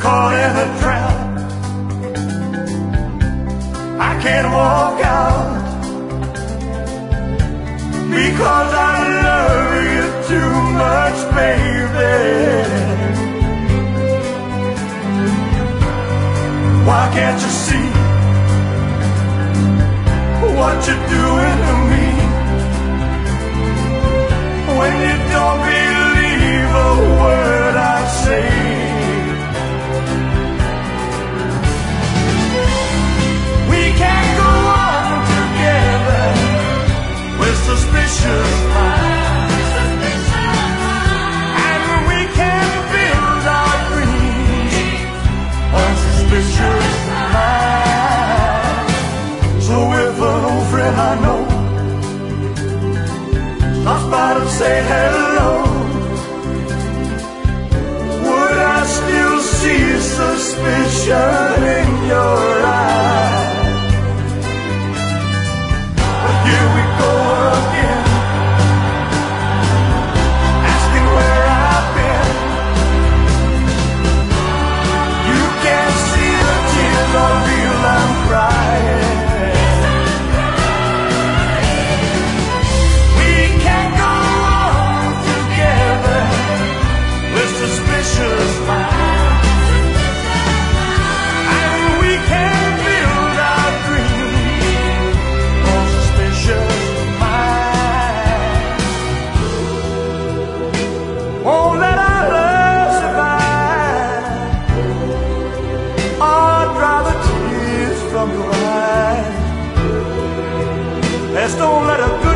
caught in a trap. I can't walk out because I love you too much, baby. Why can't you see what you're doing to me? When you don't believe a word I say, we can't go on together with suspicious minds, and we can't build our dreams on suspicious minds. So if an old friend I know stops by to say hello, would I still see suspicion in your eyes? But here we go again, asking where I've been. You can't see the tears I feel I'm crying. Suspicious minds, and we can't build our dreams on suspicious minds. Won't let our love survive, or dry the tears from your eyes. Let's don't let it go.